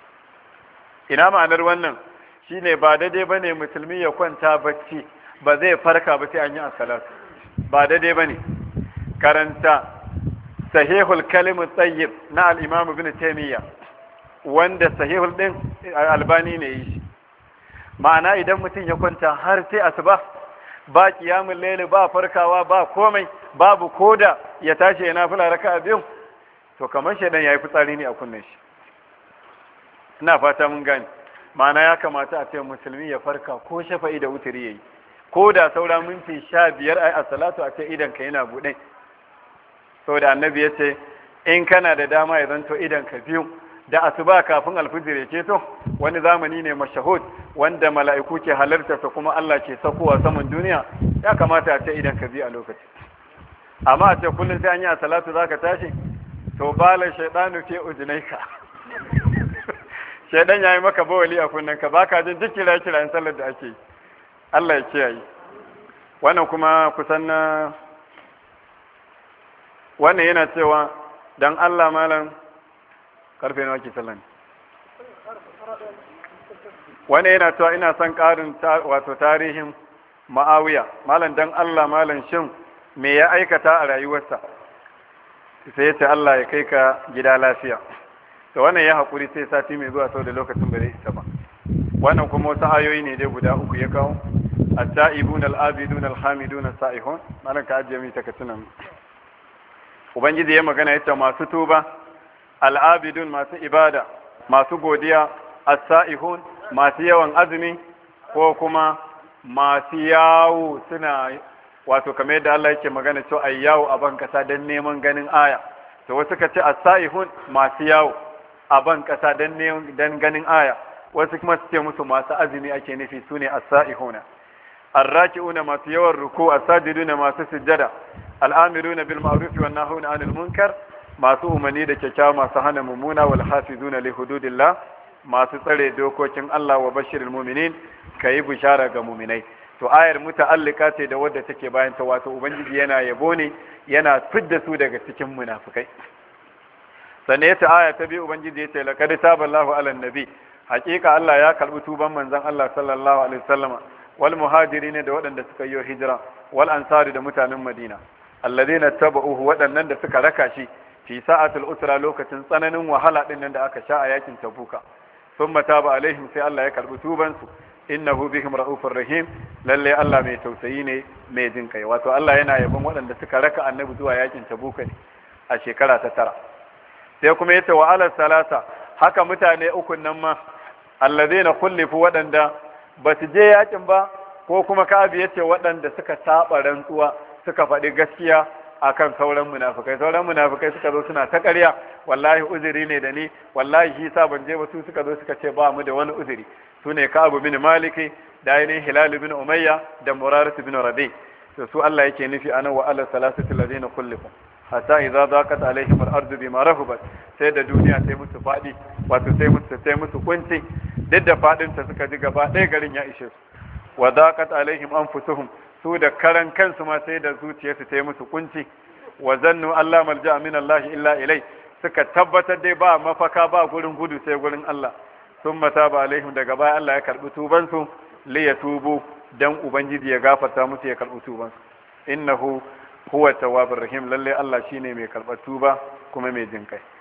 ina ma'anar wannan shine ba daidai bane musulmi ya kwanta bacci ba zai farka ba sai an yi as-salatu ba daidai bane karanta sahihul kalimu tayyib na al-imam ibn taymiya wanda sahihul din albani ne yi shi ma'ana idan mutum ya kwanta har sai asuba ba kiyamul layl ba farkawa ba komai babu koda ya tashi ya nafila raka'a biyu to kamar shedan yayi fitsari ne a kunnen shi ina fata mun gane ma'ana ya kamata a ce musulmi ya farka ko shafa'i da wuturi yayi ko da saura minti 15 ai as-salatu a ce idan ka yana bude saboda annabi ya ce in kana da dama ya zanto idan ka biyu da asuba kafin alfijir ya keto wani zamani ne mashahud wanda mala'iku ke halarta ta kuma Allah ke sakowa saman duniya ya kamata a ce idan ka biyu a lokaci amma a ce kullum sai an yi salatu zaka tashi to bala shaydanu fi ujnaika shaydan yayi maka bawali a kunnen ka baka jin duk kira-kiran sallar da ake yi Allah ya kiyaye wannan kuma kusan na wannan yana cewa dan Allah malam karfe nawa ke sallan wannan yana cewa ina son karin wato tarihin Ma'awiya, malam dan Allah malam shin me ya aikata a rayuwarsa? Sai ya ce Allah ya kai ka gida lafiya. To wannan ya haƙuri sai sati mai zuwa sau da lokacin ba zai isa ba. Wannan kuma wasu ayoyi ne dai guda uku ya kawo. At-ta'ibun al-abidun al-hamidun as-sa'ihun. Malam ka ajiye mi takatunan. Ubangiji ya magana yace masu tuba, al-abidun masu ibada, masu godiya, as-sa'ihun masu yawan azumi ko kuma masu yawo suna wato kamar yadda Allah yake magana cewa ai yawo a ban kasa dan neman ganin aya. To wasu ka ce as-sa'ihun masu yawo a ban kasa dan ganin aya. Wasu kuma su ce musu masu azumi ake nufi sune as-sa'ihuna. Ar-raki'una masu yawan ruku, as-sajiduna masu sujjada, al-amiruna bil ma'ruf wan nahuna 'anil munkar masu umarni da kyakkyawa masu hana mummuna wal hafizuna li hududillah masu tsare dokokin Allah wa bashirul mu'minin kai bishara ga mu'minai. To ayar muta'allika ce da wadda take bayan ta, wato ubangiji yana yabo ne, yana fidda su daga cikin munafikai. Sannan ta aya ta biyu ubangiji yace laqad taballahu 'alan nabi, hakika Allah ya karbi tuban manzon Allah sallallahu alaihi wasallama wal muhajirin da waɗanda suka yi hijira wal ansari da mutanen Madina alladheena tabauhu waɗannan da suka raka shi fi sa'atul usra lokacin tsananin wahala din nan da aka sha a yakin Tabuka. Thumma taba alaihim, sai Allah ya karbi tuban su, innahu bihim raufur rahim, lalle Allah mai tausayi ne mai jin kai. Wato Allah yana yabon waɗanda suka raka annabi zuwa yakin Tabuka ne a shekara ta 9. Sai kuma yace wa ala salasa, haka mutane uku nan ma alladheena kullifu waɗanda ba su je yakin ba, ko kuma Ka'abi yace waɗanda suka saba rantsuwa suka faɗi gaskiya akan sauran munafikai suka zo suna ta ƙarya, wallahi uzuri ne da ni, wallahi shi sa ban je ba. Su suka zo suka ce ba mu da wani uzuri. Su ne Ka'ab bin Maliki da ainihin Hilal bin Umayya da Murarat bin Rabi. To su Allah yake nufi anan wa ala salasati alladhina kullifu hatta idza daqat alaihim al-ardu bima rahabat, sai da duniya sai musu fadi, wato sai musu kunci, duk da fadin ta suka ji gaba ɗaya garin ya ishe su. Wa daqat alaihim anfusuhum, su da karan kansu ma sai da zuciyarsu ta yi musu kunci. Wa zannu Allah malja min Allah illa ilai, suka tabbatar dai ba mafaka ba gurin gudu sai gurin Allah. Sun mata ba alaihim, daga baya Allah ya karbi tubansu li yatubu, dan ubangiji ya gafarta musu ya karbi tubansu. Innahu huwa tawwabur rahim, lalle Allah shine mai karbar tuba kuma mai jinkai.